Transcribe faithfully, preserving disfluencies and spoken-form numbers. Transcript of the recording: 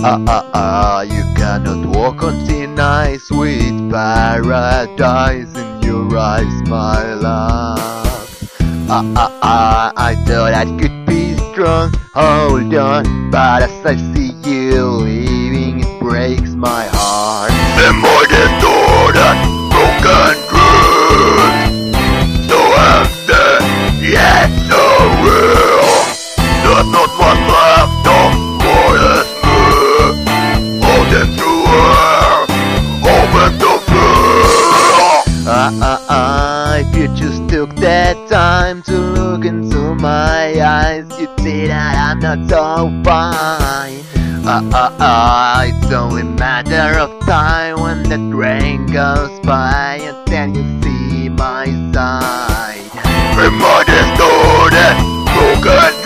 ah ah ah, you cannot walk on thin ice with paradise in your eyes, my love. Ah ah ah, I thought I could be strong, hold on, but as I see you leaving, it breaks my heart. The more the door that broken truth, so empty, yet so real. There's not much left of more as me. All the true world, open to feel. Ah ah ah, if you just took that time to look into my eyes, you'd see that I'm not so fine. Ah ah ah, it's only a matter of time when the train goes by and then you see my side. Remind us to that broken